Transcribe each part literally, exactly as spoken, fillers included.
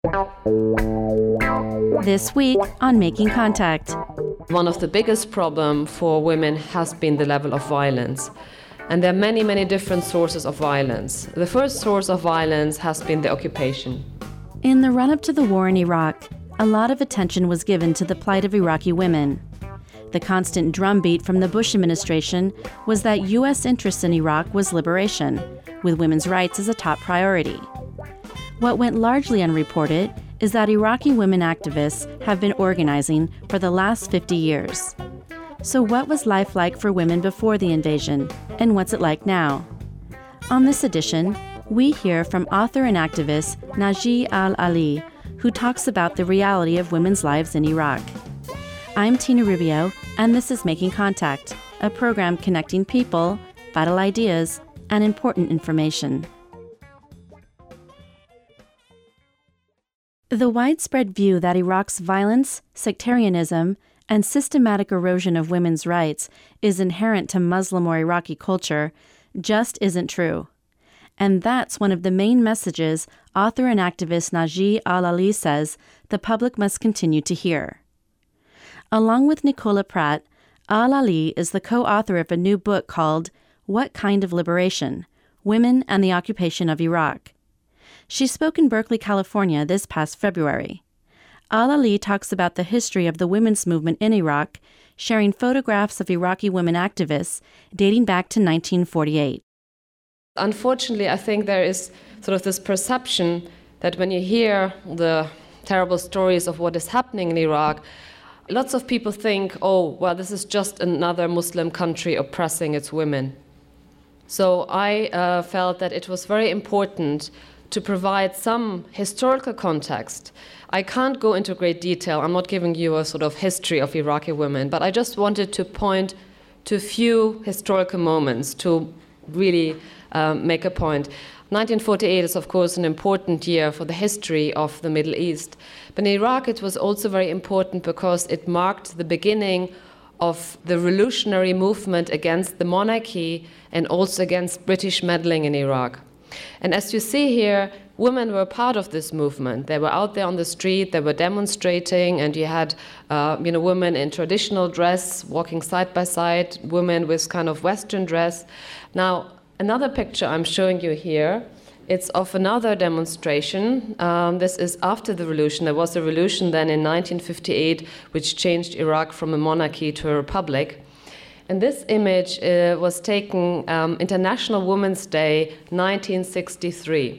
This week on Making Contact. One of the biggest problems for women has been the level of violence. And there are many, many different sources of violence. The first source of violence has been the occupation. In the run-up to the war in Iraq, a lot of attention was given to the plight of Iraqi women. The constant drumbeat from the Bush administration was that U S interest in Iraq was liberation, with women's rights as a top priority. What went largely unreported is that Iraqi women activists have been organizing for the last fifty years. So what was life like for women before the invasion, and what's it like now? On this edition, we hear from author and activist Naji Al-Ali, who talks about the reality of women's lives in Iraq. I'm Tina Rubio, and this is Making Contact, a program connecting people, vital ideas, and important information. The widespread view that Iraq's violence, sectarianism, and systematic erosion of women's rights is inherent to Muslim or Iraqi culture just isn't true. And that's one of the main messages author and activist Naji Al-Ali says the public must continue to hear. Along with Nicola Pratt, Al-Ali is the co-author of a new book called What Kind of Liberation? Women and the Occupation of Iraq. She spoke in Berkeley, California this past February. Al-Ali talks about the history of the women's movement in Iraq, sharing photographs of Iraqi women activists dating back to nineteen forty-eight. Unfortunately, I think there is sort of this perception that when you hear the terrible stories of what is happening in Iraq, lots of people think, oh, well, this is just another Muslim country oppressing its women. So I uh, felt that it was very important to provide some historical context. I can't go into great detail. I'm not giving you a sort of history of Iraqi women, but I just wanted to point to a few historical moments to really um, make a point. nineteen forty-eight is, of course, an important year for the history of the Middle East. But in Iraq, it was also very important because it marked the beginning of the revolutionary movement against the monarchy and also against British meddling in Iraq. And as you see here, women were part of this movement. They were out there on the street, they were demonstrating, and you had uh, you know, women in traditional dress walking side by side, women with kind of Western dress. Now, another picture I'm showing you here, it's of another demonstration. Um, this is after the revolution. There was a revolution then in nineteen fifty-eight, which changed Iraq from a monarchy to a republic. And this image uh, was taken um, International Women's Day, nineteen sixty-three.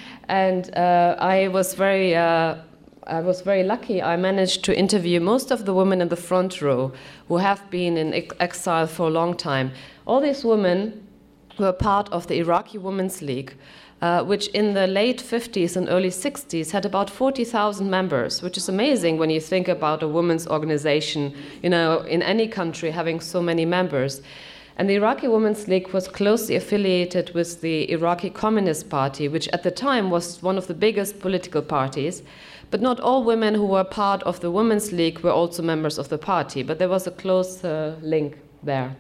And uh, I was very, uh, I was very lucky. I managed to interview most of the women in the front row who have been in ex- exile for a long time. All these women were part of the Iraqi Women's League, uh, which in the late fifties and early sixties had about forty thousand members, which is amazing when you think about a women's organization, you know, in any country having so many members. And the Iraqi Women's League was closely affiliated with the Iraqi Communist Party, which at the time was one of the biggest political parties. But not all women who were part of the Women's League were also members of the party, but there was a close uh, link there.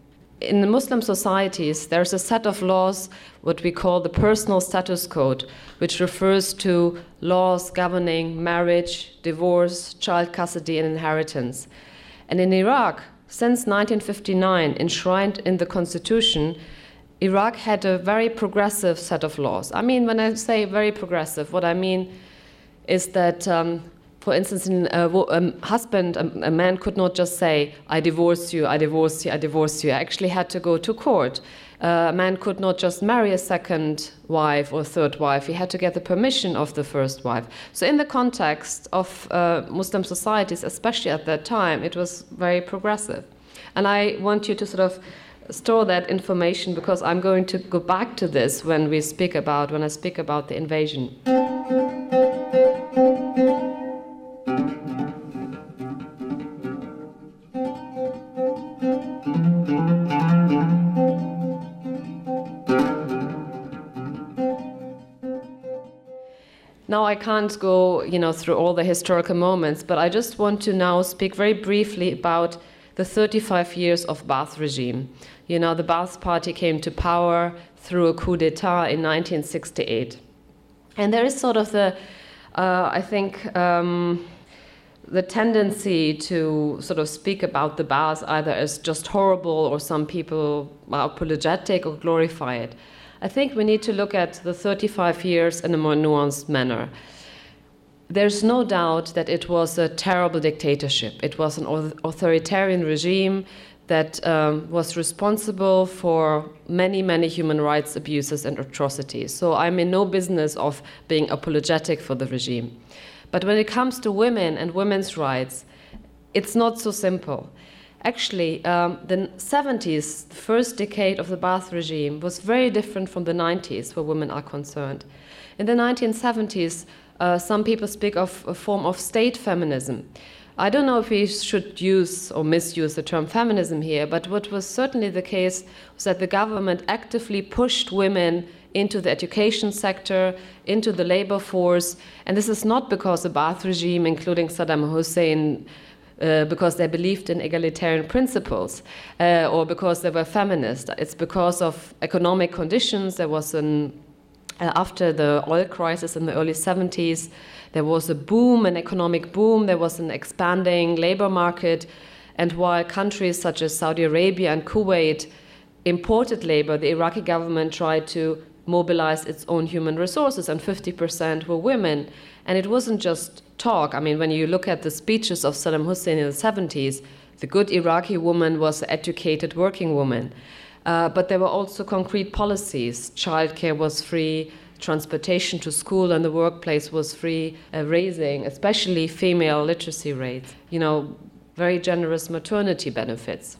In the Muslim societies, there's a set of laws, what we call the Personal Status Code, which refers to laws governing marriage, divorce, child custody, and inheritance. And in Iraq, since nineteen fifty-nine, enshrined in the constitution, Iraq had a very progressive set of laws. I mean, when I say very progressive, what I mean is that um, For instance, a, a husband, a, a man could not just say, I divorce you, I divorce you, I divorce you. I actually had to go to court. Uh, a man could not just marry a second wife or third wife. He had to get the permission of the first wife. So in the context of uh, Muslim societies, especially at that time, it was very progressive. And I want you to sort of store that information because I'm going to go back to this when we speak about, when I speak about the invasion. Now I can't go, you know, through all the historical moments, but I just want to now speak very briefly about the thirty-five years of Ba'ath regime. You know, the Ba'ath Party came to power through a coup d'etat in nineteen sixty-eight. And there is sort of the uh, I think um, the tendency to sort of speak about the Ba'ath either as just horrible or some people are apologetic or glorify it. I think we need to look at the thirty-five years in a more nuanced manner. There's no doubt that it was a terrible dictatorship. It was an authoritarian regime that um, was responsible for many, many human rights abuses and atrocities. So I'm in no business of being apologetic for the regime. But when it comes to women and women's rights, it's not so simple. Actually, um, the seventies, the first decade of the Ba'ath regime, was very different from the nineties where women are concerned. In the nineteen seventies, uh, some people speak of a form of state feminism. I don't know if we should use or misuse the term feminism here, but what was certainly the case was that the government actively pushed women into the education sector, into the labor force, and this is not because the Ba'ath regime, including Saddam Hussein, uh, because they believed in egalitarian principles uh, or because they were feminist. It's because of economic conditions. There was an uh, after the oil crisis in the early seventies, there was a boom, an economic boom. There was an expanding labor market, and while countries such as Saudi Arabia and Kuwait imported labor, the Iraqi government tried to mobilize its own human resources, and fifty percent were women. And it wasn't just talk. I mean, when you look at the speeches of Saddam Hussein in the seventies, the good Iraqi woman was an educated working woman. Uh, but there were also concrete policies. Childcare was free, transportation to school and the workplace was free, uh, raising, especially female literacy rates, you know, very generous maternity benefits.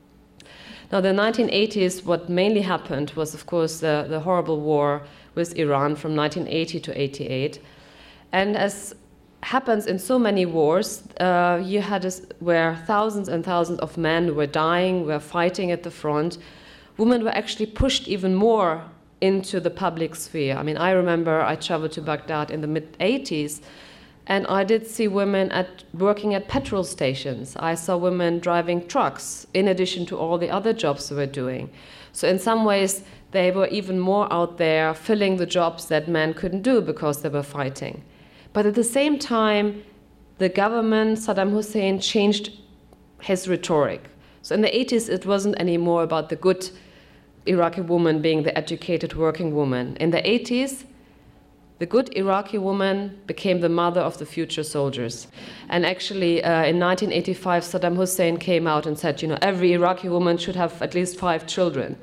Now, the nineteen eighties, what mainly happened was, of course, the, the horrible war with Iran from nineteen eighty to eighty-eight. And as happens in so many wars, uh, you had this, where thousands and thousands of men were dying, were fighting at the front. Women were actually pushed even more into the public sphere. I mean, I remember I traveled to Baghdad in the mid eighties, and I did see women at, working at petrol stations. I saw women driving trucks, in addition to all the other jobs they were doing. So in some ways, they were even more out there filling the jobs that men couldn't do because they were fighting. But at the same time, the government, Saddam Hussein, changed his rhetoric. So in the eighties, it wasn't anymore about the good Iraqi woman being the educated working woman. In the eighties, the good Iraqi woman became the mother of the future soldiers. And actually, uh, in nineteen eighty-five, Saddam Hussein came out and said, you know, every Iraqi woman should have at least five children.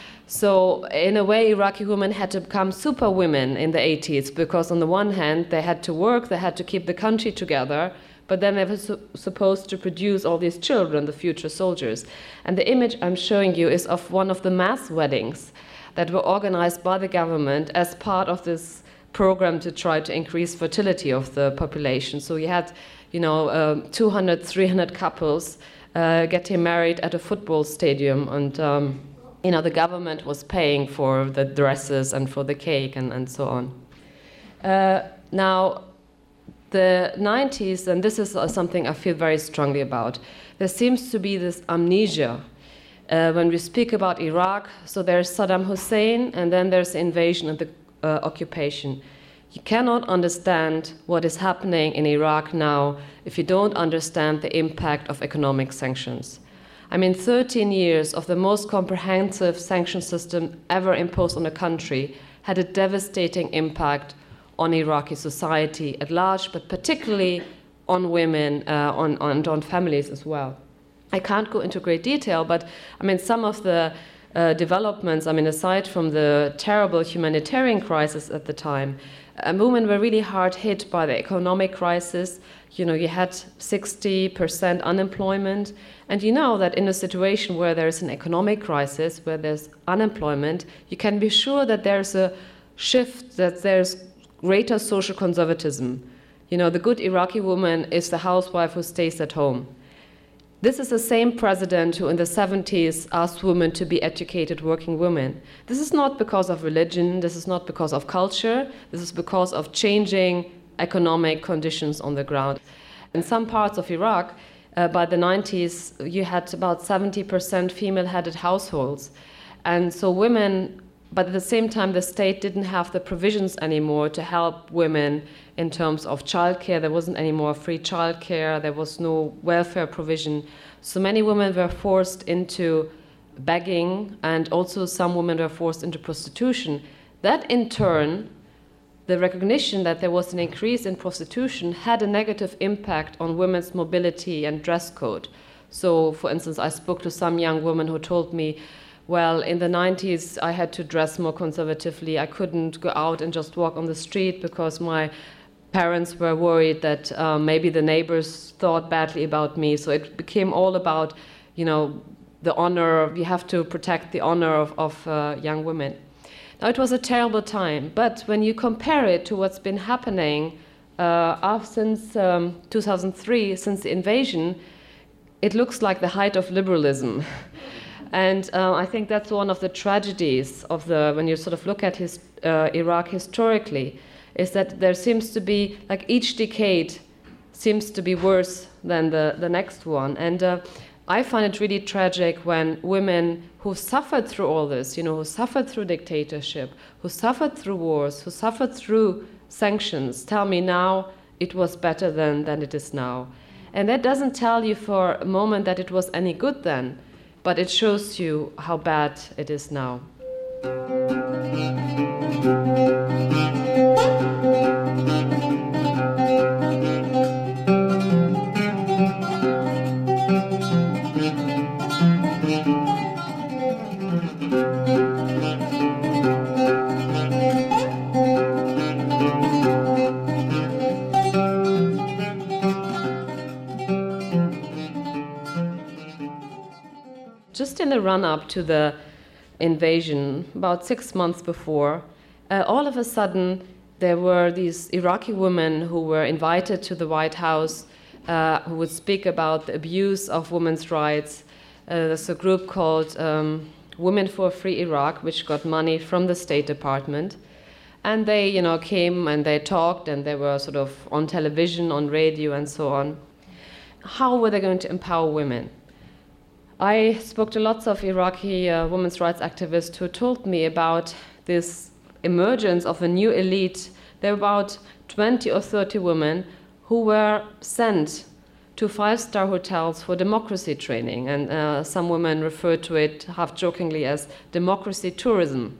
So in a way, Iraqi women had to become super women in the eighties, because on the one hand, they had to work, they had to keep the country together, but then they were su supposed to produce all these children, the future soldiers. And the image I'm showing you is of one of the mass weddings that were organized by the government as part of this program to try to increase fertility of the population. So you had, you know, um, two hundred, three hundred couples uh, getting married at a football stadium, and um, you know, the government was paying for the dresses and for the cake and, and so on. Uh, now, the nineties, and this is something I feel very strongly about, there seems to be this amnesia uh, when we speak about Iraq. So there's Saddam Hussein, and then there's the invasion and the uh, occupation. You cannot understand what is happening in Iraq now if you don't understand the impact of economic sanctions. I mean, thirteen years of the most comprehensive sanction system ever imposed on a country had a devastating impact on Iraqi society at large, but particularly on women, uh, on, on, on families as well. I can't go into great detail, but I mean, some of the uh, developments, I mean, aside from the terrible humanitarian crisis at the time, uh, women were really hard hit by the economic crisis. You know, you had sixty percent unemployment, and you know that in a situation where there's an economic crisis, where there's unemployment, you can be sure that there's a shift, that there's greater social conservatism. You know, the good Iraqi woman is the housewife who stays at home. This is the same president who in the seventies asked women to be educated working women. This is not because of religion, this is not because of culture, this is because of changing economic conditions on the ground. In some parts of Iraq, uh, by the nineties, you had about seventy percent female-headed households. And so women but at the same time, the state didn't have the provisions anymore to help women in terms of childcare. There wasn't any more free childcare. There was no welfare provision. So many women were forced into begging, and also some women were forced into prostitution. That, in turn, the recognition that there was an increase in prostitution had a negative impact on women's mobility and dress code. So, for instance, I spoke to some young women who told me, well, in the nineties, I had to dress more conservatively. I couldn't go out and just walk on the street because my parents were worried that uh, maybe the neighbors thought badly about me. So it became all about, you know, the honor. You have to protect the honor of, of uh, young women. Now, it was a terrible time, but when you compare it to what's been happening uh, since um, two thousand three, since the invasion, it looks like the height of liberalism. And uh, I think that's one of the tragedies of the, when you sort of look at his, uh, Iraq historically, is that there seems to be, like each decade seems to be worse than the, the next one. And uh, I find it really tragic when women who suffered through all this, you know, who suffered through dictatorship, who suffered through wars, who suffered through sanctions, tell me now it was better than, than it is now. And that doesn't tell you for a moment that it was any good then, but it shows you how bad it is now. Just in the run-up to the invasion, about six months before, uh, all of a sudden there were these Iraqi women who were invited to the White House uh, who would speak about the abuse of women's rights. Uh, there's a group called um, Women for a Free Iraq, which got money from the State Department. And they, you know, came and they talked, and they were sort of on television, on radio, and so on. How were they going to empower women? I spoke to lots of Iraqi uh, women's rights activists who told me about this emergence of a new elite. There were about twenty or thirty women who were sent to five-star hotels for democracy training. And uh, some women refer to it half-jokingly as democracy tourism.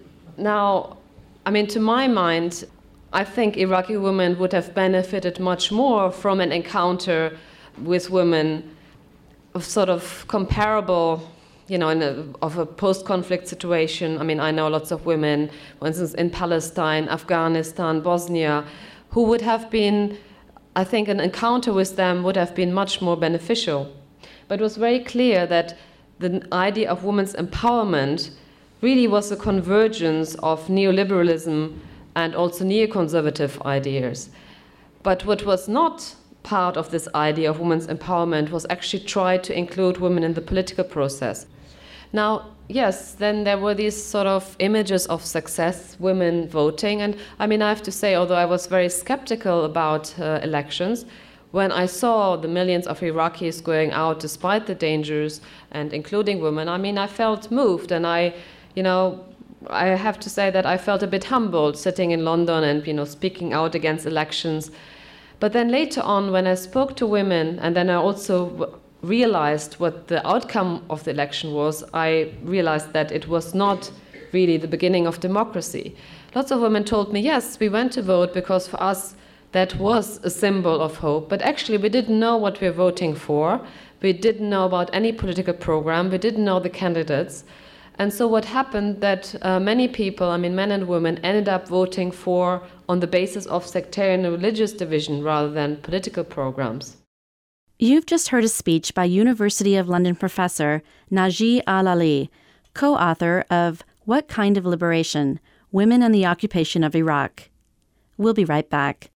Now, I mean, to my mind, I think Iraqi women would have benefited much more from an encounter with women of sort of comparable, you know, in a, of a post-conflict situation. I mean, I know lots of women, for instance, in Palestine, Afghanistan, Bosnia, who would have been, I think an encounter with them would have been much more beneficial. But it was very clear that the idea of women's empowerment really was a convergence of neoliberalism and also neoconservative ideas. But what was not part of this idea of women's empowerment was actually try to include women in the political process. Now, yes, then there were these sort of images of success, women voting, and I mean, I have to say, although I was very skeptical about uh, elections, when I saw the millions of Iraqis going out despite the dangers, and including women, I mean, I felt moved, and I, you know, I have to say that I felt a bit humbled sitting in London and, you know, speaking out against elections. But then later on, when I spoke to women, and then I also realized what the outcome of the election was, I realized that it was not really the beginning of democracy. Lots of women told me, yes, we went to vote because for us that was a symbol of hope, but actually we didn't know what we were voting for. We didn't know about any political program. We didn't know the candidates. And so what happened that uh, many people, I mean men and women, ended up voting for on the basis of sectarian and religious division rather than political programs. You've just heard a speech by University of London professor Naji Al-Ali, co-author of What Kind of Liberation? Women and the Occupation of Iraq. We'll be right back.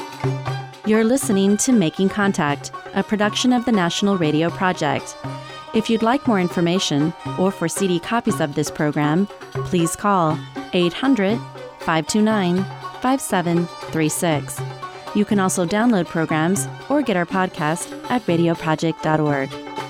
You're listening to Making Contact, a production of the National Radio Project. If you'd like more information or for C D copies of this program, please call eight hundred, five two nine, five seven three six. You can also download programs or get our podcast at radio project dot org.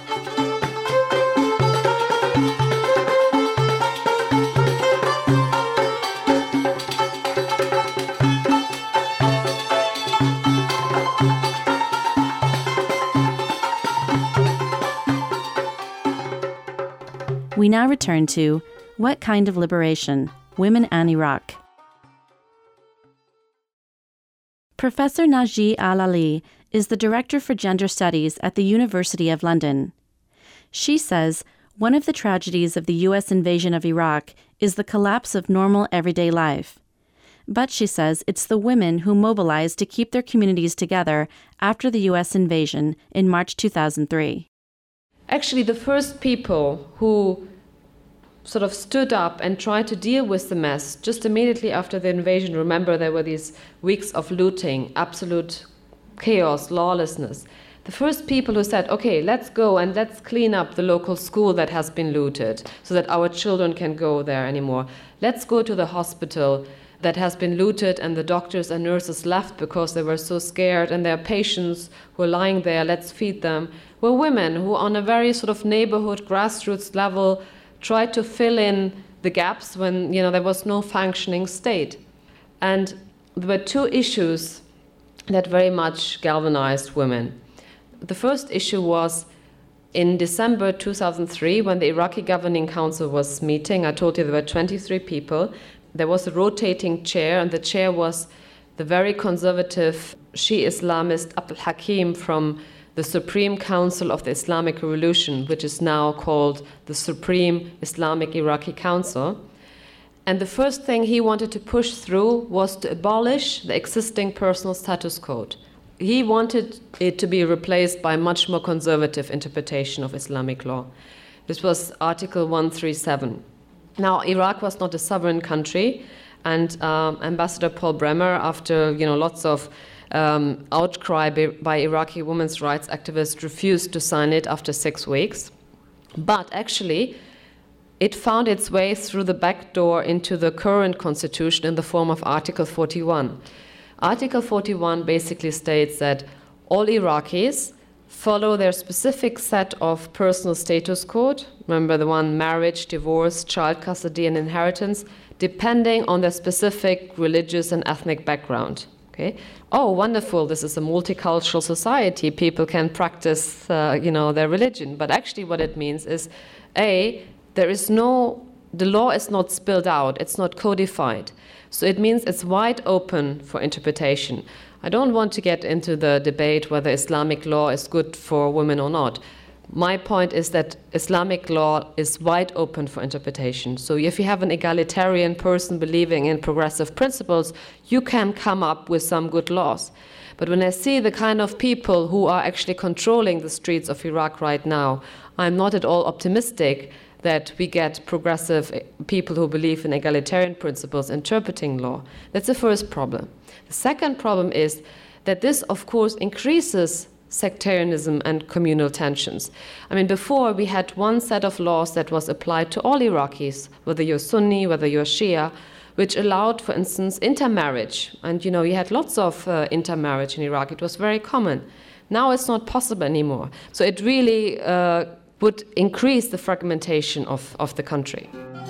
We now return to What Kind of Liberation? Women and Iraq. Professor Naji Al-Ali is the Director for Gender Studies at the University of London. She says one of the tragedies of the U S invasion of Iraq is the collapse of normal everyday life. But she says it's the women who mobilized to keep their communities together after the U S invasion in March two thousand three. Actually, the first people who sort of stood up and tried to deal with the mess just immediately after the invasion, remember there were these weeks of looting, absolute chaos, lawlessness. The first people who said, okay, let's go and let's clean up the local school that has been looted so that our children can go there anymore. Let's go to the hospital that has been looted and the doctors and nurses left because they were so scared, and their patients who are lying there, let's feed them, were women who on a very sort of neighborhood, grassroots level tried to fill in the gaps when, you know, there was no functioning state. And there were two issues that very much galvanized women. The first issue was in December two thousand three, when the Iraqi Governing Council was meeting. I told you there were twenty-three people. There was a rotating chair, and the chair was the very conservative Shia Islamist Abdul Hakim from the Supreme Council of the Islamic Revolution, which is now called the Supreme Islamic Iraqi Council. And the first thing he wanted to push through was to abolish the existing personal status code. He wanted it to be replaced by a much more conservative interpretation of Islamic law. This was Article one thirty-seven. Now, Iraq was not a sovereign country, and um, Ambassador Paul Bremer, after you know lots of um, outcry by, by Iraqi women's rights activists, refused to sign it after six weeks. But actually, it found its way through the back door into the current constitution in the form of Article forty-one. Article forty-one basically states that all Iraqis follow their specific set of personal status code, remember the one marriage, divorce, child custody, and inheritance, depending on their specific religious and ethnic background. Okay? Oh, wonderful, this is a multicultural society, people can practice uh, you know, their religion. But actually what it means is, A, there is no, the law is not spelled out, it's not codified. So it means it's wide open for interpretation. I don't want to get into the debate whether Islamic law is good for women or not. My point is that Islamic law is wide open for interpretation. So if you have an egalitarian person believing in progressive principles, you can come up with some good laws. But when I see the kind of people who are actually controlling the streets of Iraq right now, I'm not at all optimistic that we get progressive people who believe in egalitarian principles interpreting law. That's the first problem. The second problem is that this, of course, increases sectarianism and communal tensions. I mean, before we had one set of laws that was applied to all Iraqis, whether you're Sunni, whether you're Shia, which allowed, for instance, intermarriage. And, you know, you had lots of uh, intermarriage in Iraq. It was very common. Now it's not possible anymore. So it really uh, would increase the fragmentation of, of the country.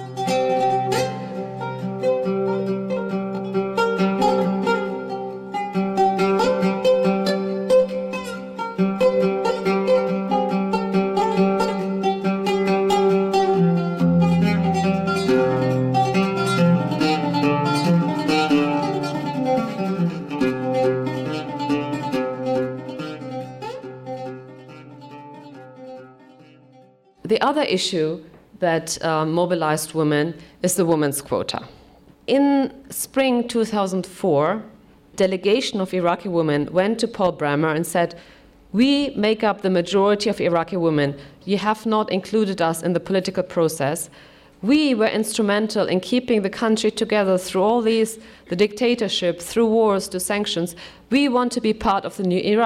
The other issue that uh, mobilized women is the women's quota. In spring two thousand four, a delegation of Iraqi women went to Paul Bremer and said, "We make up the majority of Iraqi women. You have not included us in the political process. We were instrumental in keeping the country together through all these, the dictatorship, through wars, to sanctions. We want to be part of the new Iraq.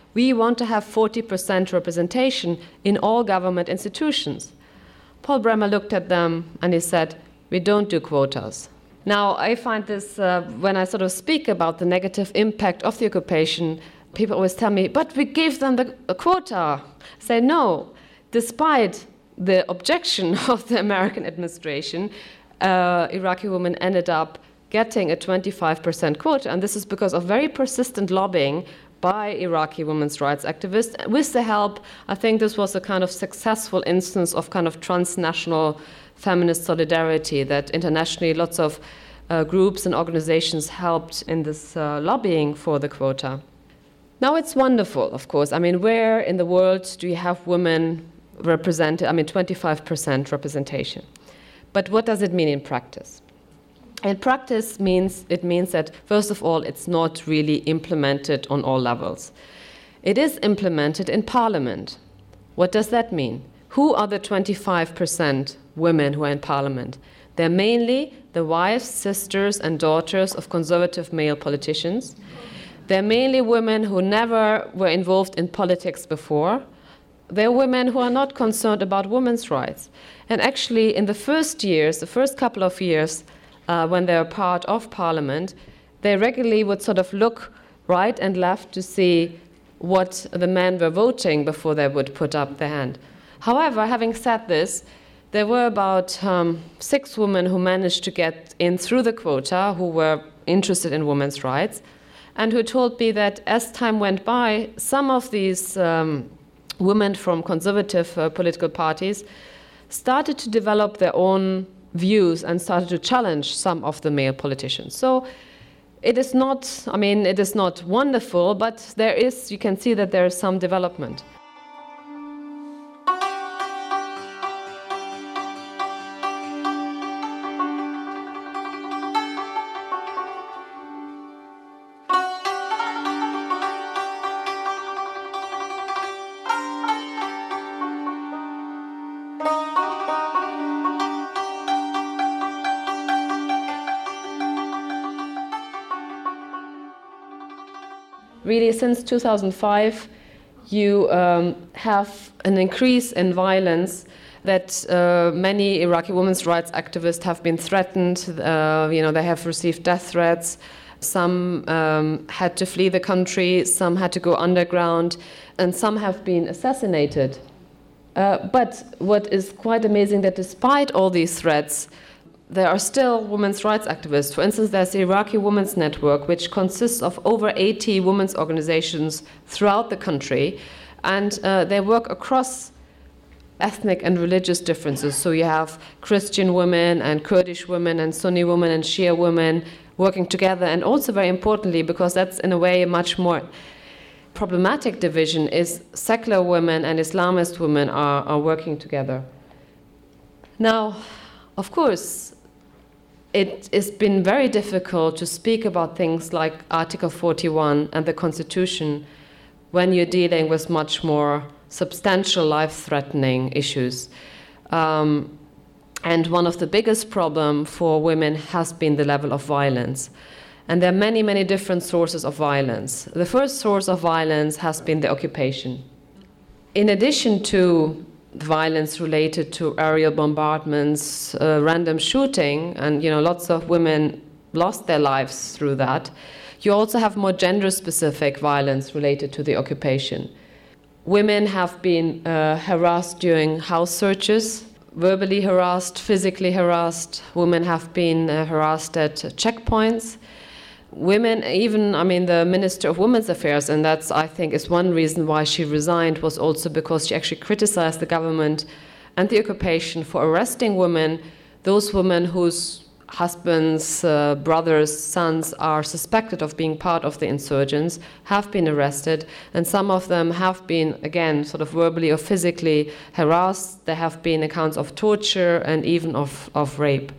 we want to have forty percent representation in all government institutions. Paul Bremer looked at them and he said, we don't do quotas. Now, I find this, uh, when I sort of speak about the negative impact of the occupation, people always tell me, but we gave them the a quota. I say, no, despite the objection of the American administration, uh, Iraqi women ended up getting a twenty-five percent quota, and this is because of very persistent lobbying by Iraqi women's rights activists. With the help, I think this was a kind of successful instance of kind of transnational feminist solidarity, that internationally lots of uh, groups and organizations helped in this uh, lobbying for the quota. Now it's wonderful, of course. I mean, where in the world do you have women represented? I mean, twenty-five percent representation. But what does it mean in practice? In practice, means it means that, first of all, it's not really implemented on all levels. It is implemented in parliament. What does that mean? Who are the twenty-five percent women who are in parliament? They're mainly the wives, sisters, and daughters of conservative male politicians. They're mainly women who never were involved in politics before. They're women who are not concerned about women's rights. And actually, in the first years, the first couple of years, uh, when they're part of parliament, they regularly would sort of look right and left to see what the men were voting before they would put up their hand. However, having said this, there were about um, six women who managed to get in through the quota, who were interested in women's rights, and who told me that as time went by, some of these um, women from conservative uh, political parties started to develop their own views and started to challenge some of the male politicians. So it is not, I mean, it is not wonderful, but there is, you can see that there is some development. Really, since two thousand five, you um, have an increase in violence that uh, many Iraqi women's rights activists have been threatened. Uh, you know, they have received death threats. Some um, had to flee the country, some had to go underground, and some have been assassinated. Uh, but what is quite amazing that despite all these threats, there are still women's rights activists. For instance, there's the Iraqi Women's Network, which consists of over eighty women's organizations throughout the country, and uh, they work across ethnic and religious differences. So you have Christian women and Kurdish women and Sunni women and Shia women working together, and also very importantly, because that's in a way a much more problematic division, is secular women and Islamist women are, are working together. Now, of course, it has been very difficult to speak about things like Article forty-one and the Constitution when you're dealing with much more substantial life-threatening issues. Um, and one of the biggest problems for women has been the level of violence. And there are many, many different sources of violence. The first source of violence has been the occupation. In addition to violence related to aerial bombardments, uh, random shooting, and you know, lots of women lost their lives through that, you also have more gender-specific violence related to the occupation. Women have been uh, harassed during house searches, verbally harassed, physically harassed. Women have been uh, harassed at checkpoints. Women, even, I mean, the Minister of Women's Affairs, and that's, I think, is one reason why she resigned, was also because she actually criticized the government and the occupation for arresting women, those women whose husbands, uh, brothers, sons are suspected of being part of the insurgents, have been arrested, and some of them have been, again, sort of verbally or physically harassed. There have been accounts of torture and even of, of rape.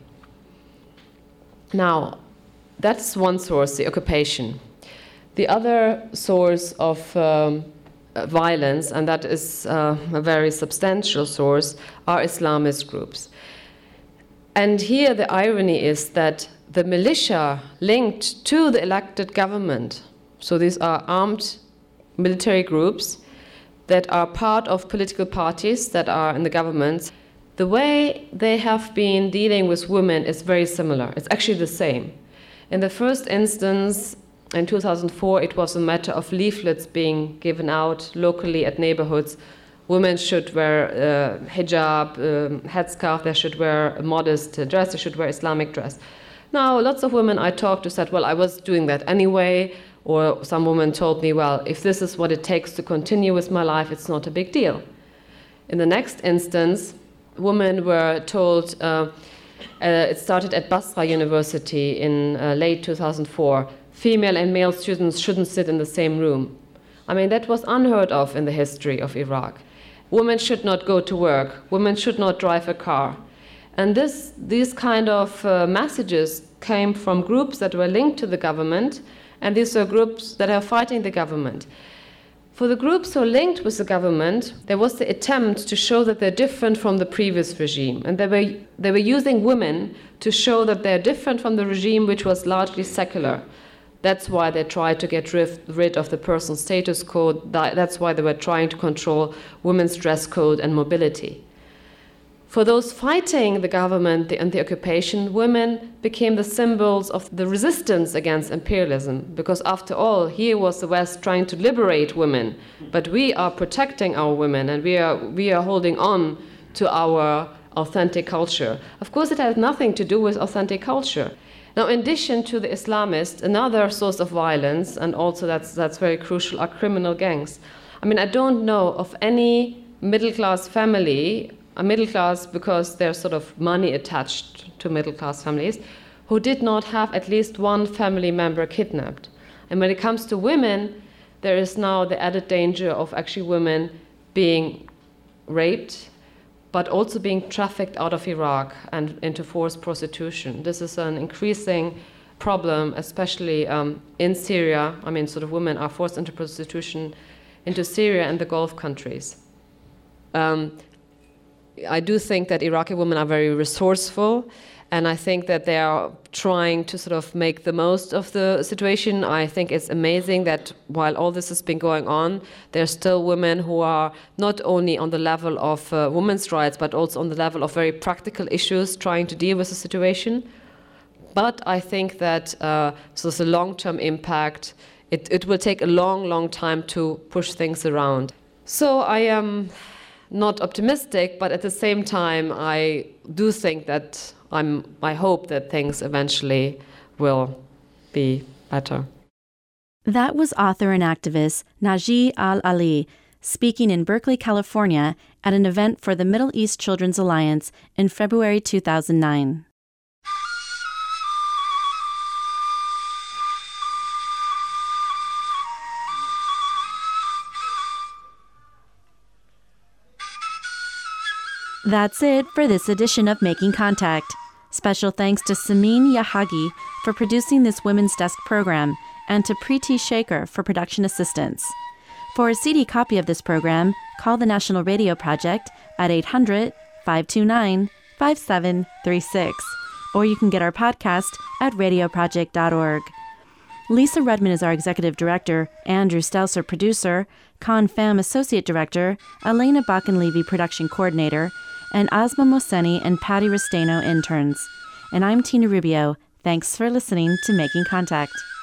Now, that's one source, the occupation. The other source of um, violence, and that is uh, a very substantial source, are Islamist groups. And here the irony is that the militia linked to the elected government, so these are armed military groups that are part of political parties that are in the government, the way they have been dealing with women is very similar. It's actually the same. In the first instance, in two thousand four, it was a matter of leaflets being given out locally at neighborhoods. Women should wear uh, hijab, um, headscarf, they should wear a modest dress, they should wear Islamic dress. Now, lots of women I talked to said, well, I was doing that anyway, or some woman told me, well, if this is what it takes to continue with my life, it's not a big deal. In the next instance, women were told, uh, uh, it started at Basra University in uh, late two thousand four, female and male students shouldn't sit in the same room. I mean, that was unheard of in the history of Iraq. Women should not go to work. Women should not drive a car. And this, these kind of uh, messages came from groups that were linked to the government, and these are groups that are fighting the government. For the groups who are linked with the government, there was the attempt to show that they're different from the previous regime. And they were, they were using women to show that they're different from the regime, which was largely secular. That's why they tried to get rid of the personal status code. That's why they were trying to control women's dress code and mobility. For those fighting the government and the occupation, women became the symbols of the resistance against imperialism, because after all, here was the West trying to liberate women, but we are protecting our women, and we are, we are holding on to our authentic culture. Of course, it has nothing to do with authentic culture. Now, in addition to the Islamists, another source of violence, and also that's, that's very crucial, are criminal gangs. I mean, I don't know of any middle-class family, a middle class because there's sort of money attached to middle-class families, who did not have at least one family member kidnapped. And when it comes to women, there is now the added danger of actually women being raped, but also being trafficked out of Iraq and into forced prostitution. This is an increasing problem, especially um, in Syria. I mean, sort of women are forced into prostitution into Syria and the Gulf countries. Um, I do think that Iraqi women are very resourceful, and I think that they are trying to sort of make the most of the situation. I think it's amazing that while all this has been going on, there are still women who are not only on the level of uh, women's rights, but also on the level of very practical issues trying to deal with the situation. But I think that uh, so the long-term impact, it, it will take a long, long time to push things around. So I am not optimistic, but at the same time, I do think that I'm, I hope that things eventually will be better. That was author and activist Naji Al-Ali speaking in Berkeley, California at an event for the Middle East Children's Alliance in February two thousand nine. That's it for this edition of Making Contact. Special thanks to Samin Yahagi for producing this Women's Desk program and to Preeti Shaker for production assistance. For a C D copy of this program, call the National Radio Project at eight hundred, five two nine, five seven three six, or you can get our podcast at radio project dot org. Lisa Rudman is our executive director, Andrew Stelzer producer, Con Pham associate director, Elena Bakken-Levy production coordinator, and Asma Mohseni and Patty Restaino interns. And I'm Tina Rubio. Thanks for listening to Making Contact.